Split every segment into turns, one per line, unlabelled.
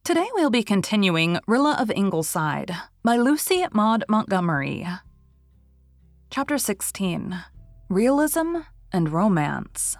Today we'll be continuing Rilla of Ingleside by Lucy Maud Montgomery. Chapter 16. Realism and Romance.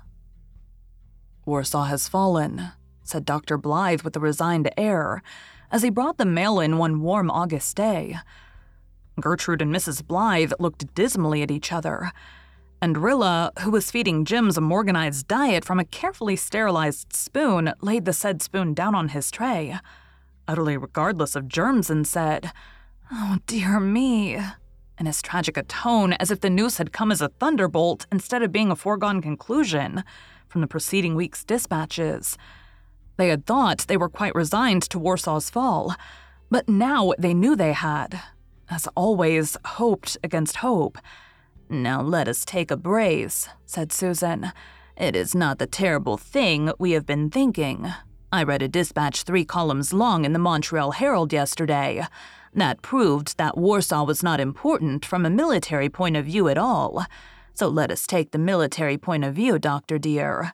"Warsaw has fallen," said Dr. Blythe with a resigned air, as he brought the mail in one warm August day. Gertrude and Mrs. Blythe looked dismally at each other, and Rilla, who was feeding Jims a Morganized diet from a carefully sterilized spoon, laid the said spoon down on his tray, utterly regardless of germs, and said, "Oh, dear me," in as tragic a tone as if the news had come as a thunderbolt instead of being a foregone conclusion from the preceding week's dispatches. They had thought they were quite resigned to Warsaw's fall, but now they knew they had, as always, hoped against hope. "Now let us take a brace," said Susan. "It is not the terrible thing we have been thinking. I read a dispatch 3 columns long in the Montreal Herald yesterday that proved that Warsaw was not important from a military point of view at all. So let us take the military point of view, Doctor dear."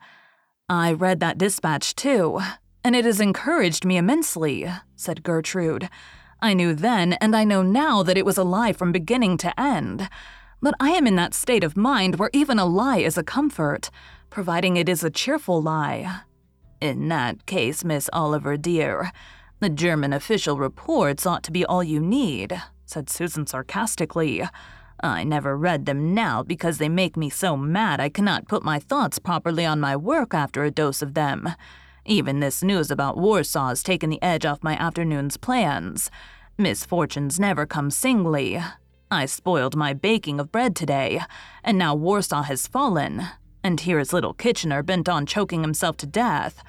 "I read that dispatch too, and it has encouraged me immensely," said Gertrude. "I knew then and I know now that it was a lie from beginning to end. But I am in that state of mind where even a lie is a comfort, providing it is a cheerful lie." "In that case, Miss Oliver dear, the German official reports ought to be all you need," said Susan sarcastically. "I never read them now because they make me so mad I cannot put my thoughts properly on my work after a dose of them. Even this news about Warsaw has taken the edge off my afternoon's plans. Misfortunes never come singly. I spoiled my baking of bread today, and now Warsaw has fallen, and here is little Kitchener bent on choking himself to death."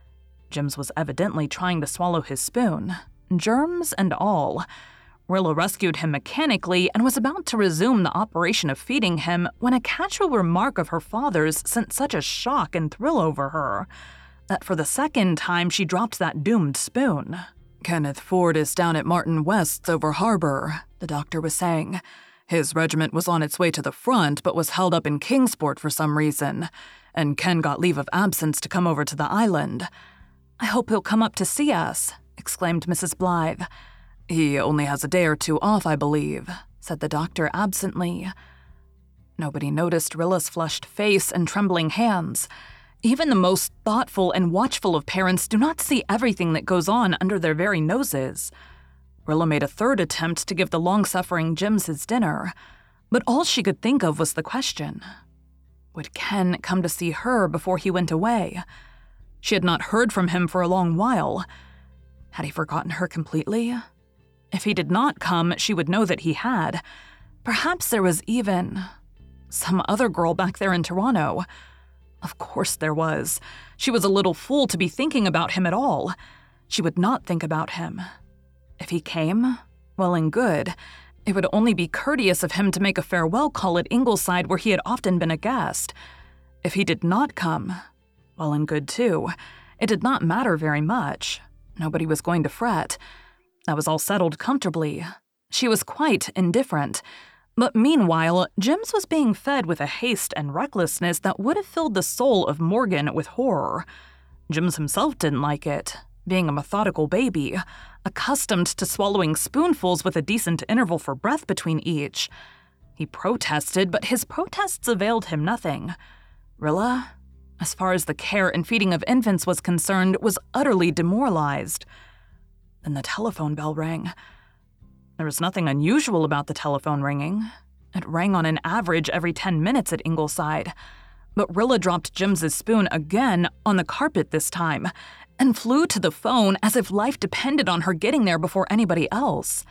Jims was evidently trying to swallow his spoon, germs and all. Rilla rescued him mechanically and was about to resume the operation of feeding him when a casual remark of her father's sent such a shock and thrill over her that for the second time she dropped that doomed spoon. "Kenneth Ford is down at Martin West's over harbor," the doctor was saying. "His regiment was on its way to the front but was held up in Kingsport for some reason, and Ken got leave of absence to come over to the island." "I hope he'll come up to see us," exclaimed Mrs. Blythe. "He only has a day or 2 off, I believe," said the doctor absently. Nobody noticed Rilla's flushed face and trembling hands. Even the most thoughtful and watchful of parents do not see everything that goes on under their very noses. Rilla made a third attempt to give the long-suffering Jims his dinner, but all she could think of was the question. Would Ken come to see her before he went away? She had not heard from him for a long while. Had he forgotten her completely? If he did not come, she would know that he had. Perhaps there was even some other girl back there in Toronto. Of course there was. She was a little fool to be thinking about him at all. She would not think about him. If he came, well and good. It would only be courteous of him to make a farewell call at Ingleside where he had often been a guest. If he did not come, well and good too. It did not matter very much. Nobody was going to fret. That was all settled comfortably. She was quite indifferent. But meanwhile, Jims was being fed with a haste and recklessness that would have filled the soul of Morgan with horror. Jims himself didn't like it, being a methodical baby, accustomed to swallowing spoonfuls with a decent interval for breath between each. He protested, but his protests availed him nothing. Rilla, as far as the care and feeding of infants was concerned, was utterly demoralized. Then the telephone bell rang. There was nothing unusual about the telephone ringing. It rang on an average every 10 minutes at Ingleside. But Rilla dropped Jims's spoon again, on the carpet this time, and flew to the phone as if life depended on her getting there before anybody else.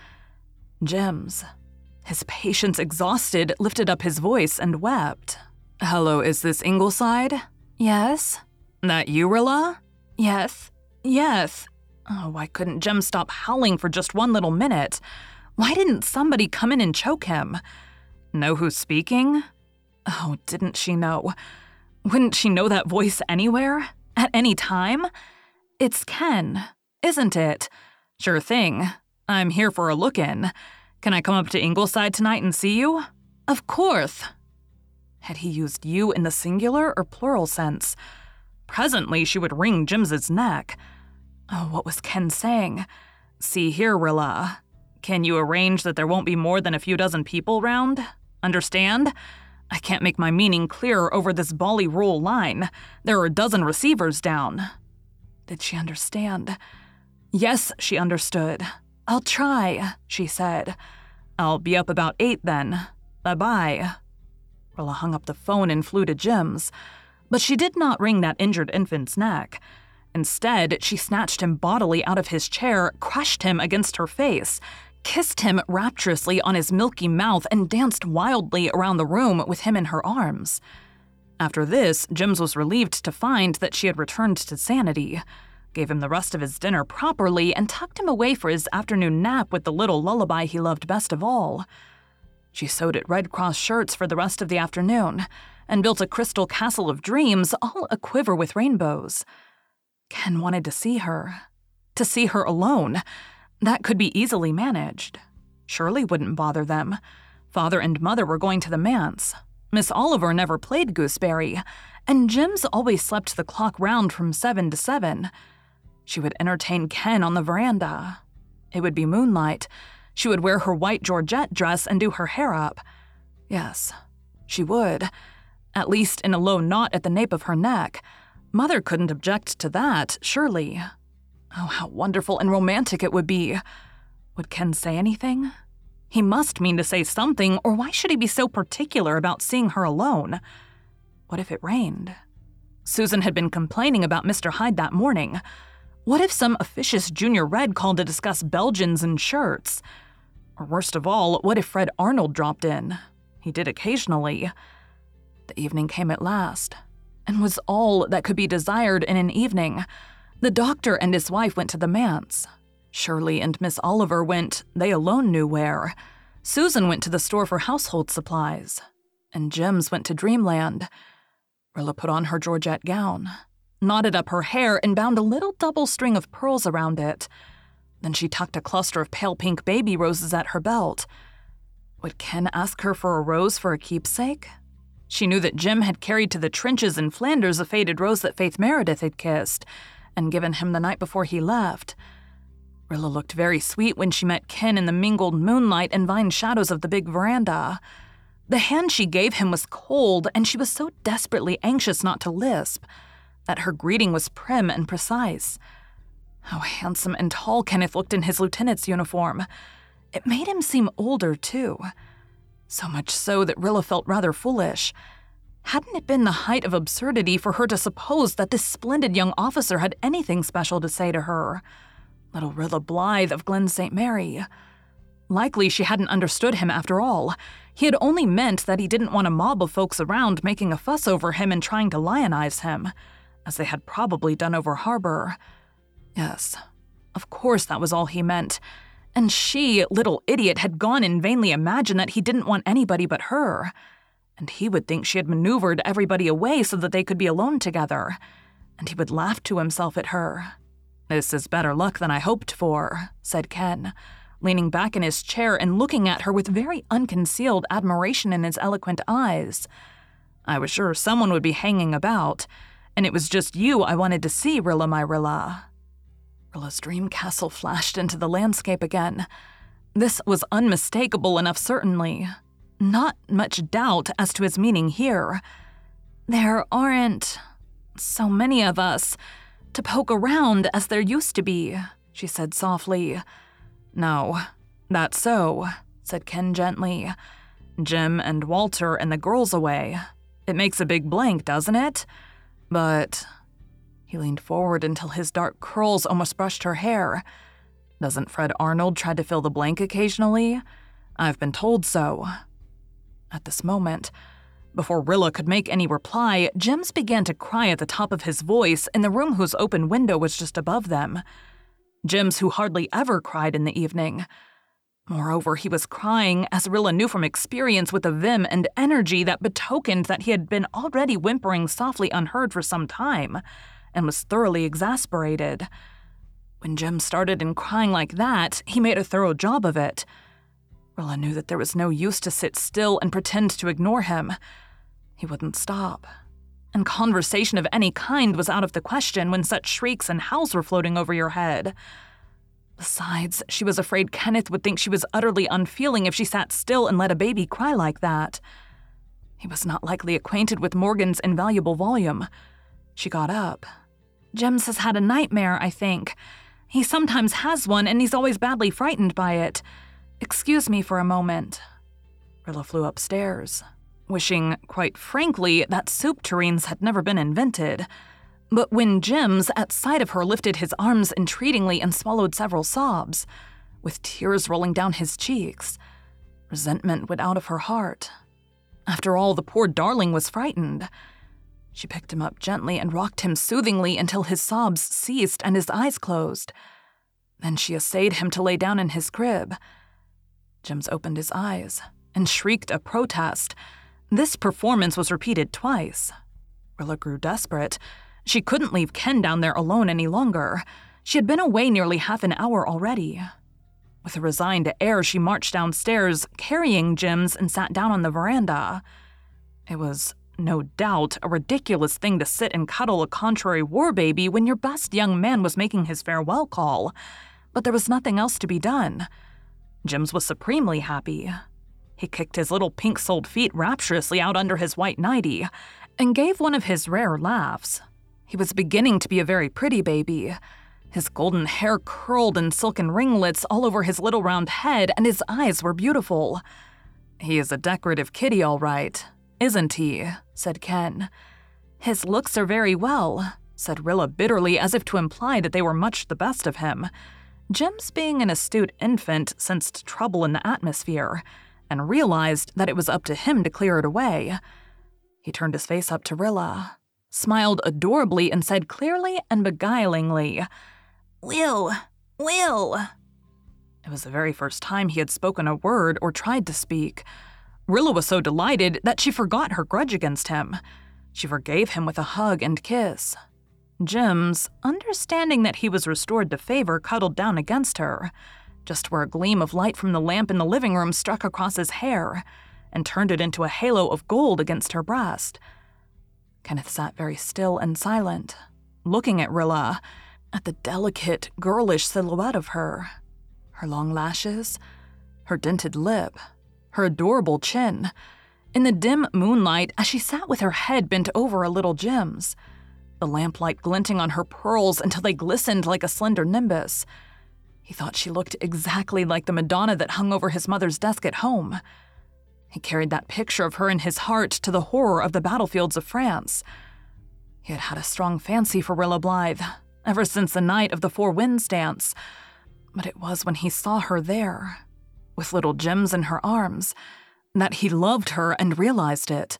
Jims, his patience exhausted, lifted up his voice and wept. "Hello, is this Ingleside?" "Yes." "That you, Rilla?" "Yes. Yes." Oh, why couldn't Jem stop howling for just one little minute? Why didn't somebody come in and choke him? Know who's speaking? Oh, didn't she know? Wouldn't she know that voice anywhere? At any time? It's Ken, isn't it? Sure thing. I'm here for a look-in. Can I come up to Ingleside tonight and see you? Of course. Had he used you in the singular or plural sense? Presently she would wring Jims's neck. Oh, what was Ken saying? See here, Rilla. Can you arrange that there won't be more than a few dozen people round? Understand? I can't make my meaning clearer over this bally rule line. There are a dozen receivers down. Did she understand? Yes, she understood. I'll try, she said. I'll be up about 8 then. Bye-bye. Rilla hung up the phone and flew to Jim's, but she did not wring that injured infant's neck. Instead, she snatched him bodily out of his chair, crushed him against her face, kissed him rapturously on his milky mouth, and danced wildly around the room with him in her arms. After this, Jims was relieved to find that she had returned to sanity, gave him the rest of his dinner properly, and tucked him away for his afternoon nap with the little lullaby he loved best of all. She sewed at Red Cross shirts for the rest of the afternoon, and built a crystal castle of dreams, all aquiver with rainbows. Ken wanted to see her alone. That could be easily managed. Shirley wouldn't bother them. Father and Mother were going to the manse. Miss Oliver never played gooseberry, and Jims always slept the clock round from 7 to 7. She would entertain Ken on the veranda. It would be moonlight. She would wear her white georgette dress and do her hair up. Yes, she would. At least in a low knot at the nape of her neck. Mother couldn't object to that, surely. Oh, how wonderful and romantic it would be. Would Ken say anything? He must mean to say something, or why should he be so particular about seeing her alone? What if it rained? Susan had been complaining about Mr. Hyde that morning. What if some officious Junior Red called to discuss Belgians and shirts? Or worst of all, what if Fred Arnold dropped in? He did occasionally. The evening came at last, and was all that could be desired in an evening. The doctor and his wife went to the manse. Shirley and Miss Oliver went, they alone knew where. Susan went to the store for household supplies. And Jims went to dreamland. Rilla put on her georgette gown, knotted up her hair, and bound a little double string of pearls around it. Then she tucked a cluster of pale pink baby roses at her belt. Would Ken ask her for a rose for a keepsake? She knew that Jim had carried to the trenches in Flanders a faded rose that Faith Meredith had kissed and given him the night before he left. Rilla looked very sweet when she met Ken in the mingled moonlight and vine shadows of the big veranda. The hand she gave him was cold, and she was so desperately anxious not to lisp that her greeting was prim and precise. How handsome and tall Kenneth looked in his lieutenant's uniform. It made him seem older, too. So much so that Rilla felt rather foolish. Hadn't it been the height of absurdity for her to suppose that this splendid young officer had anything special to say to her? Little Rilla Blythe of Glen St. Mary. Likely she hadn't understood him after all. He had only meant that he didn't want a mob of folks around making a fuss over him and trying to lionize him, as they had probably done over Harbor. Yes, of course that was all he meant. And she, little idiot, had gone and vainly imagined that he didn't want anybody but her. And he would think she had maneuvered everybody away so that they could be alone together. And he would laugh to himself at her. "This is better luck than I hoped for," said Ken, leaning back in his chair and looking at her with very unconcealed admiration in his eloquent eyes. "I was sure someone would be hanging about, and it was just you I wanted to see, Rilla my Rilla." Rilla's dream castle flashed into the landscape again. This was unmistakable enough, certainly. Not much doubt as to his meaning here. There aren't so many of us to poke around as there used to be, she said softly. "No, that's so," said Ken gently. "Jim and Walter and the girls away. It makes a big blank, doesn't it? But..." He leaned forward until his dark curls almost brushed her hair. "Doesn't Fred Arnold try to fill the blank occasionally? I've been told so." At this moment, before Rilla could make any reply, Jims began to cry at the top of his voice in the room whose open window was just above them. Jims, who hardly ever cried in the evening. Moreover, he was crying, as Rilla knew from experience, with a vim and energy that betokened that he had been already whimpering softly unheard for some time, and was thoroughly exasperated. When Jim started in crying like that, he made a thorough job of it. Rilla knew that there was no use to sit still and pretend to ignore him. He wouldn't stop. and conversation of any kind was out of the question when such shrieks and howls were floating over your head. Besides, she was afraid Kenneth would think she was utterly unfeeling if she sat still and let a baby cry like that. He was not likely acquainted with Morgan's invaluable volume. She got up. "Jims has had a nightmare, I think. He sometimes has one, and he's always badly frightened by it. Excuse me for a moment." Rilla flew upstairs, wishing, quite frankly, that soup tureens had never been invented. But when Jims, at sight of her, lifted his arms entreatingly and swallowed several sobs, with tears rolling down his cheeks, resentment went out of her heart. After all, the poor darling was frightened. She picked him up gently and rocked him soothingly until his sobs ceased and his eyes closed. Then she essayed him to lay down in his crib. Jims opened his eyes and shrieked a protest. This performance was repeated twice. Rilla grew desperate. She couldn't leave Ken down there alone any longer. She had been away nearly half an hour already. With a resigned air, she marched downstairs, carrying Jims, and sat down on the veranda. It was, no doubt, a ridiculous thing to sit and cuddle a contrary war baby when your best young man was making his farewell call, but there was nothing else to be done. Jims was supremely happy. He kicked his little pink-soled feet rapturously out under his white nightie and gave one of his rare laughs. He was beginning to be a very pretty baby. His golden hair curled in silken ringlets all over his little round head, and his eyes were beautiful. "He is a decorative kitty, all right, isn't he?" said Ken. "His looks are very well," said Rilla bitterly, as if to imply that they were much the best of him. Jims, being an astute infant, sensed trouble in the atmosphere and realized that it was up to him to clear it away. He turned his face up to Rilla, smiled adorably, and said clearly and beguilingly, "Will. It was the very first time he had spoken a word or tried to speak. Rilla was so delighted that she forgot her grudge against him. She forgave him with a hug and kiss. Jims, understanding that he was restored to favor, cuddled down against her, just where a gleam of light from the lamp in the living room struck across his hair and turned it into a halo of gold against her breast. Kenneth sat very still and silent, looking at Rilla, at the delicate, girlish silhouette of her long lashes, her dented lip, her adorable chin. In the dim moonlight, as she sat with her head bent over a little Jims, the lamplight glinting on her pearls until they glistened like a slender nimbus, he thought she looked exactly like the Madonna that hung over his mother's desk at home. He carried that picture of her in his heart to the horror of the battlefields of France. He had had a strong fancy for Rilla Blythe, ever since the night of the Four Winds dance, but it was when he saw her there, with little Jims in her arms, that he loved her and realized it.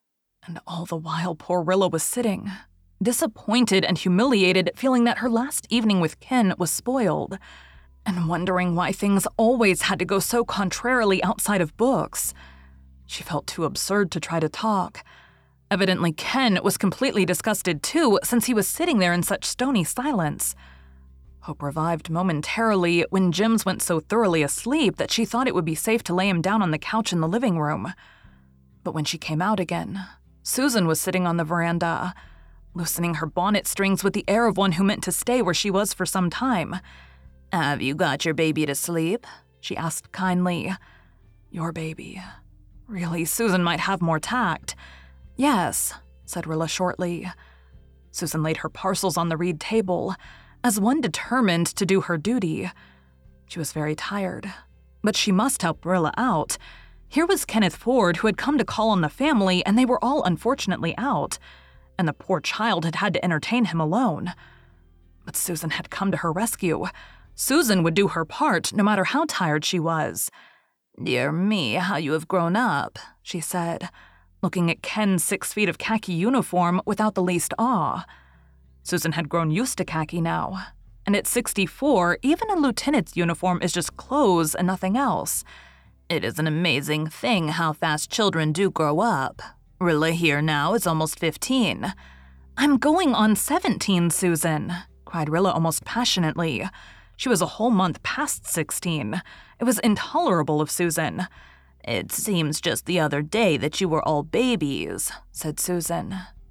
And all the while poor Rilla was sitting, disappointed and humiliated, feeling that her last evening with Ken was spoiled, and wondering why things always had to go so contrarily outside of books. She felt too absurd to try to talk. Evidently Ken was completely disgusted too, since he was sitting there in such stony silence. Hope revived momentarily when Jims went so thoroughly asleep that she thought it would be safe to lay him down on the couch in the living room. But when she came out again, Susan was sitting on the veranda, loosening her bonnet strings with the air of one who meant to stay where she was for some time. "Have you got your baby to sleep?" she asked kindly. Your baby. Really, Susan might have more tact. "Yes," said Rilla shortly. Susan laid her parcels on the reed table, as one determined to do her duty. She was very tired, but she must help Rilla out. Here was Kenneth Ford, who had come to call on the family, and they were all unfortunately out, and the poor child had had to entertain him alone. But Susan had come to her rescue. Susan would do her part, no matter how tired she was. "Dear me, how you have grown up," she said, looking at Ken's 6 feet of khaki uniform without the least awe. Susan had grown used to khaki now, and at 64, even a lieutenant's uniform is just clothes and nothing else. "It is an amazing thing how fast children do grow up. Rilla here now is almost 15. "I'm going on 17, Susan," cried Rilla almost passionately. She was a whole month past 16. It was intolerable of Susan. "It seems just the other day that you were all babies," said Susan.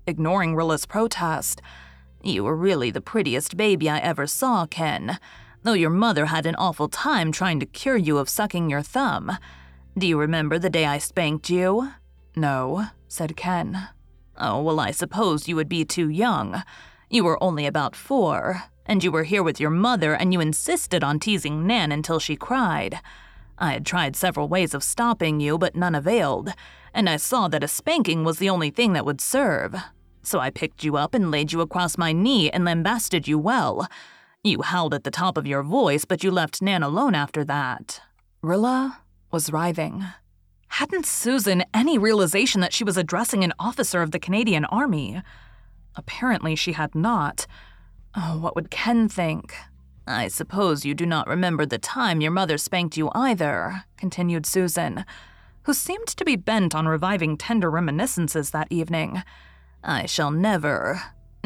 ignoring Rilla's protest. "You were really the prettiest baby I ever saw, Ken, though your mother had an awful time trying to cure you of sucking your thumb. Do you remember the day I spanked you?" "No," said Ken. "Oh, well, I suppose you would be too young. You were only about 4, and you were here with your mother and you insisted on teasing Nan until she cried. I had tried several ways of stopping you, but none availed, and I saw that a spanking was the only thing that would serve. So I picked you up and laid you across my knee and lambasted you well. You howled at the top of your voice, but you left Nan alone after that." Rilla was writhing. Hadn't Susan any realization that she was addressing an officer of the Canadian Army? Apparently she had not. Oh, what would Ken think? "I suppose you do not remember the time your mother spanked you either," continued Susan, who seemed to be bent on reviving tender reminiscences that evening. "I shall never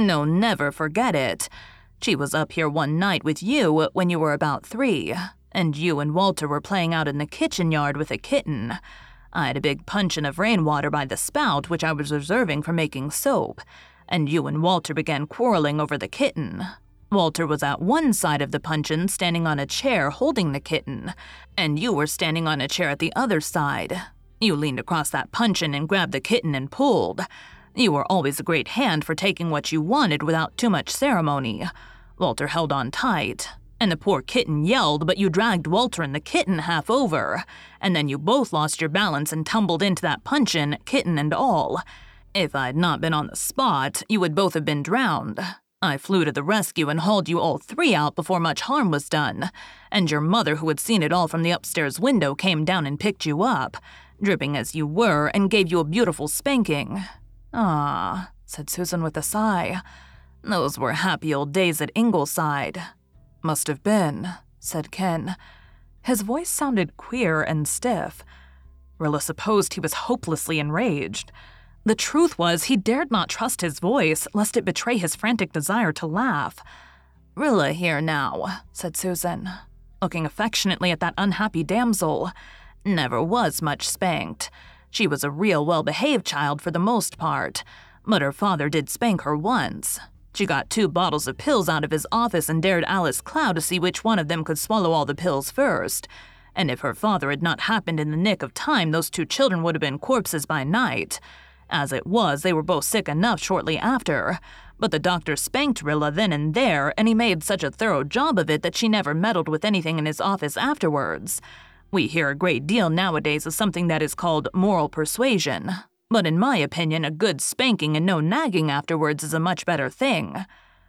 forget it. She was up here one night with you when you were about 3, and you and Walter were playing out in the kitchen yard with a kitten. I had a big puncheon of rainwater by the spout which I was reserving for making soap, and you and Walter began quarreling over the kitten. Walter was at one side of the puncheon standing on a chair holding the kitten, and you were standing on a chair at the other side. You leaned across that puncheon and grabbed the kitten and pulled. You were always a great hand for taking what you wanted without too much ceremony. Walter held on tight, and the poor kitten yelled, but you dragged Walter and the kitten half over, and then you both lost your balance and tumbled into that puncheon, kitten and all. If I'd not been on the spot, you would both have been drowned. I flew to the rescue and hauled you all 3 out before much harm was done, and your mother, who had seen it all from the upstairs window, came down and picked you up, dripping as you were, and gave you a beautiful spanking." "Ah," said Susan with a sigh. "Those were happy old days at Ingleside." "Must have been," said Ken. His voice sounded queer and stiff. Rilla supposed he was hopelessly enraged. The truth was, he dared not trust his voice, lest it betray his frantic desire to laugh. "Rilla here now," said Susan, looking affectionately at that unhappy damsel. "Never was much spanked. She was a real well-behaved child for the most part, but her father did spank her once. She got 2 bottles of pills out of his office and dared Alice Clow to see which one of them could swallow all the pills first. And if her father had not happened in the nick of time, those 2 children would have been corpses by night. As it was, they were both sick enough shortly after, but the doctor spanked Rilla then and there, and he made such a thorough job of it that she never meddled with anything in his office afterwards. We hear a great deal nowadays of something that is called moral persuasion, but in my opinion, a good spanking and no nagging afterwards is a much better thing."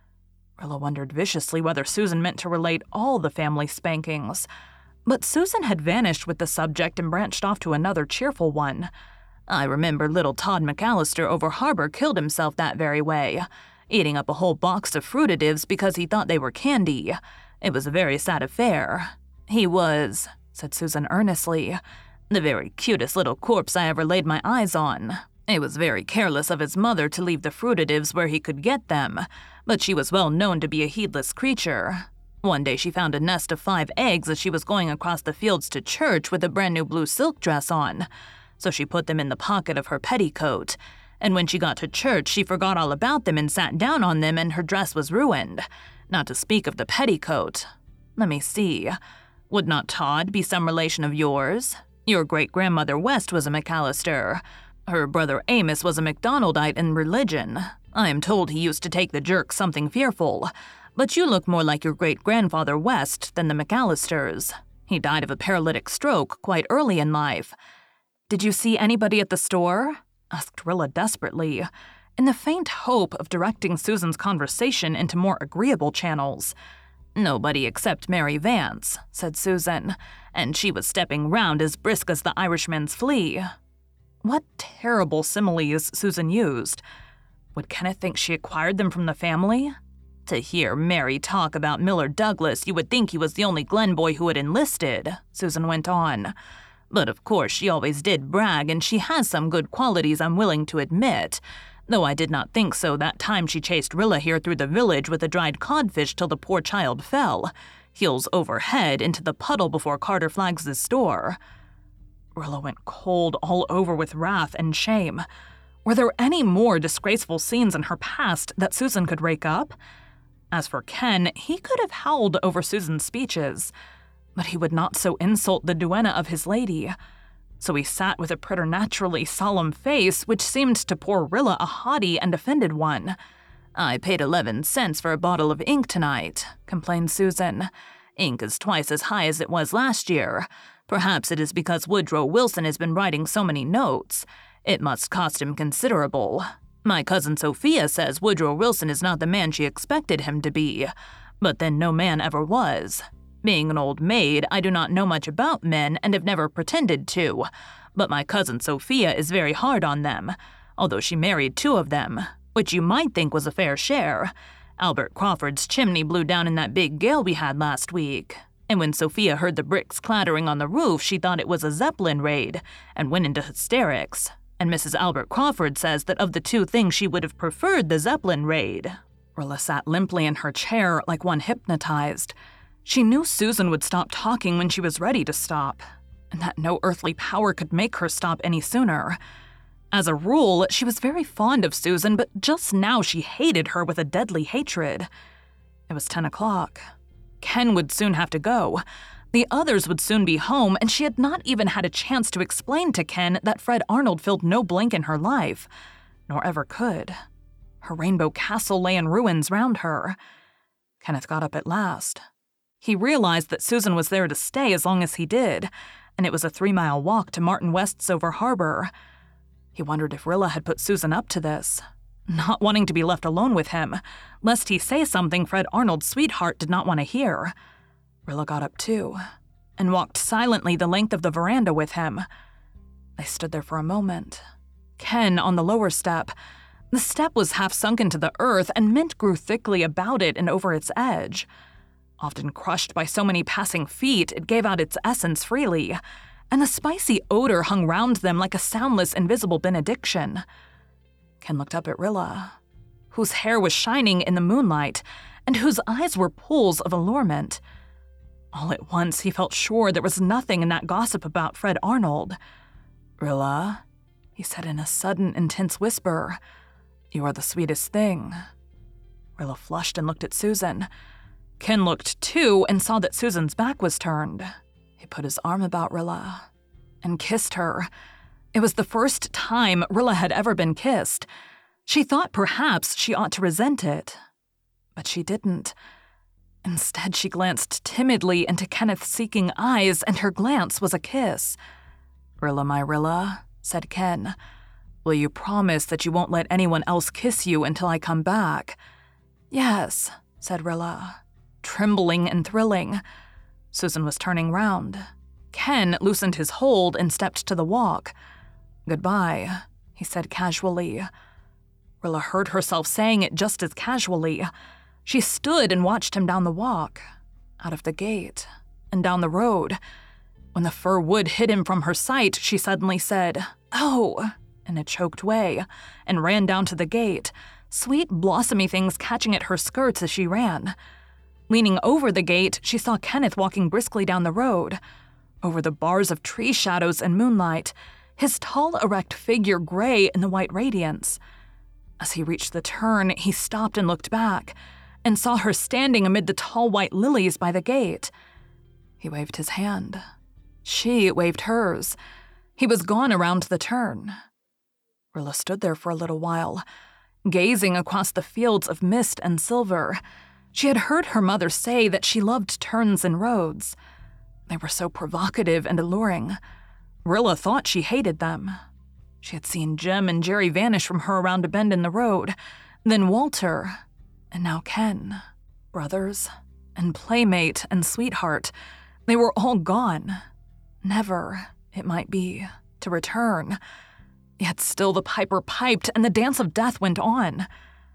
Rilla wondered viciously whether Susan meant to relate all the family spankings, but Susan had vanished with the subject and branched off to another cheerful one. "I remember little Todd McAllister over harbor killed himself that very way, eating up a whole box of fruitatives because he thought they were candy. It was a very sad affair. He was," said Susan earnestly, "the very cutest little corpse I ever laid my eyes on. It was very careless of his mother to leave the fruitatives where he could get them, but she was well known to be a heedless creature. One day she found a nest of 5 eggs as she was going across the fields to church with a brand new blue silk dress on, so she put them in the pocket of her petticoat, and when she got to church she forgot all about them and sat down on them and her dress was ruined, not to speak of the petticoat. Let me see. Would not Todd be some relation of yours? Your great-grandmother West was a McAllister. Her brother Amos was a MacDonaldite in religion. I am told he used to take the jerk something fearful, but you look more like your great-grandfather West than the McAllisters. He died of a paralytic stroke quite early in life." "Did you see anybody at the store?" asked Rilla desperately, in the faint hope of directing Susan's conversation into more agreeable channels. "Nobody except Mary Vance," said Susan, "and she was stepping round as brisk as the Irishman's flea." What terrible similes Susan used. Would Kenneth think she acquired them from the family? "To hear Mary talk about Miller Douglas, you would think he was the only Glen boy who had enlisted," Susan went on. "But of course she always did brag, and she has some good qualities I'm willing to admit, though I did not think so that time she chased Rilla here through the village with a dried codfish till the poor child fell, heels over head, into the puddle before Carter Flaggs's store." Rilla went cold all over with wrath and shame. Were there any more disgraceful scenes in her past that Susan could rake up? As for Ken, he could have howled over Susan's speeches, but he would not so insult the duenna of his lady. So he sat with a preternaturally solemn face, which seemed to poor Rilla a haughty and offended one. "I paid 11 cents for a bottle of ink tonight," complained Susan. "Ink is twice as high as it was last year. Perhaps it is because Woodrow Wilson has been writing so many notes. It must cost him considerable. My cousin Sophia says Woodrow Wilson is not the man she expected him to be, but then no man ever was. Being an old maid, I do not know much about men and have never pretended to, but my cousin Sophia is very hard on them, although she married 2 of them, which you might think was a fair share. Albert Crawford's chimney blew down in that big gale we had last week, and when Sophia heard the bricks clattering on the roof, she thought it was a Zeppelin raid and went into hysterics. And Mrs. Albert Crawford says that of the 2 things she would have preferred the Zeppelin raid." Rilla sat limply in her chair like one hypnotized. She knew Susan would stop talking when she was ready to stop, and that no earthly power could make her stop any sooner. As a rule, she was very fond of Susan, but just now she hated her with a deadly hatred. It was 10 o'clock. Ken would soon have to go. The others would soon be home, and she had not even had a chance to explain to Ken that Fred Arnold filled no blank in her life, nor ever could. Her rainbow castle lay in ruins round her. Kenneth got up at last. He realized that Susan was there to stay as long as he did, and it was a 3-mile walk to Martin Westover Harbor. He wondered if Rilla had put Susan up to this, not wanting to be left alone with him, lest he say something Fred Arnold's sweetheart did not want to hear. Rilla got up too, and walked silently the length of the veranda with him. They stood there for a moment. Ken on the lower step. The step was half sunk into the earth, and mint grew thickly about it and over its edge. Often crushed by so many passing feet, it gave out its essence freely, and a spicy odor hung round them like a soundless, invisible benediction. Ken looked up at Rilla, whose hair was shining in the moonlight, and whose eyes were pools of allurement. All at once, he felt sure there was nothing in that gossip about Fred Arnold. "Rilla," he said in a sudden, intense whisper, "you are the sweetest thing." Rilla flushed and looked at Susan. Ken looked too and saw that Susan's back was turned. He put his arm about Rilla and kissed her. It was the first time Rilla had ever been kissed. She thought perhaps she ought to resent it, but she didn't. Instead, she glanced timidly into Kenneth's seeking eyes, and her glance was a kiss. "Rilla, my Rilla," said Ken, "will you promise that you won't let anyone else kiss you until I come back?" "Yes," said Rilla, trembling and thrilling. Susan was turning round. Ken loosened his hold and stepped to the walk. "Goodbye," he said casually. Rilla heard herself saying it just as casually. She stood and watched him down the walk, out of the gate, and down the road. When the fir wood hid him from her sight, she suddenly said, "Oh," in a choked way, and ran down to the gate, sweet blossomy things catching at her skirts as she ran. Leaning over the gate, she saw Kenneth walking briskly down the road, over the bars of tree shadows and moonlight, his tall, erect figure gray in the white radiance. As he reached the turn, he stopped and looked back, and saw her standing amid the tall white lilies by the gate. He waved his hand. She waved hers. He was gone around the turn. Rilla stood there for a little while, gazing across the fields of mist and silver. She had heard her mother say that she loved turns in roads. They were so provocative and alluring. Rilla thought she hated them. She had seen Jim and Jerry vanish from her around a bend in the road, then Walter, and now Ken. Brothers and playmate and sweetheart, they were all gone. Never, it might be, to return. Yet still the piper piped and the dance of death went on.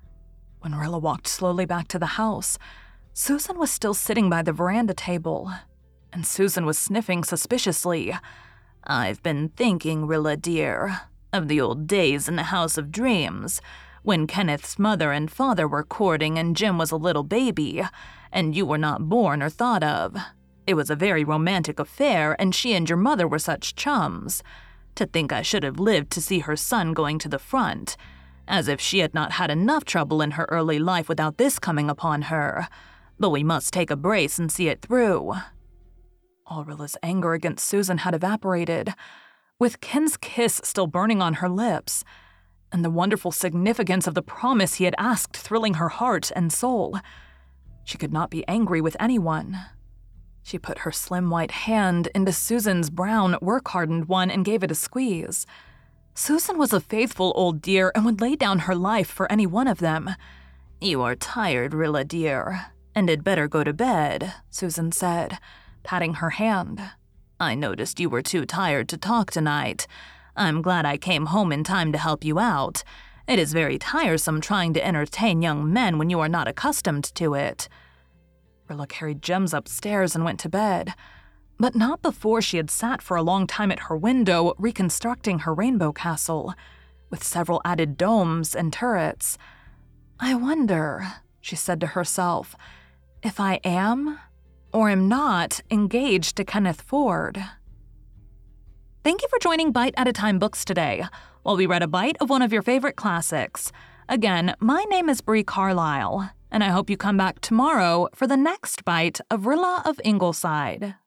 When Rilla walked slowly back to the house, Susan was still sitting by the veranda table, and Susan was sniffing suspiciously. "I've been thinking, Rilla dear, of the old days in the House of Dreams, when Kenneth's mother and father were courting and Jim was a little baby, and you were not born or thought of. It was a very romantic affair, and she and your mother were such chums. To think I should have lived to see her son going to the front. As if she had not had enough trouble in her early life without this coming upon her. But we must take a brace and see it through. All Rilla's anger against Susan had evaporated, with Ken's kiss still burning on her lips, and the wonderful significance of the promise he had asked thrilling her heart and soul. She could not be angry with anyone. She put her slim white hand into Susan's brown, work-hardened one and gave it a squeeze. Susan was a faithful old dear and would lay down her life for any one of them. "You are tired, Rilla dear, and had better go to bed," Susan said, patting her hand. "I noticed you were too tired to talk tonight. I'm glad I came home in time to help you out. It is very tiresome trying to entertain young men when you are not accustomed to it." Rilla carried Gems upstairs and went to bed, but not before she had sat for a long time at her window reconstructing her rainbow castle, with several added domes and turrets. "I wonder," she said to herself, "if I am or am not engaged to Kenneth Ford." Thank you for joining Bite at a Time Books today, while we read a bite of one of your favorite classics. Again, my name is Bree Carlisle, and I hope you come back tomorrow for the next bite of Rilla of Ingleside.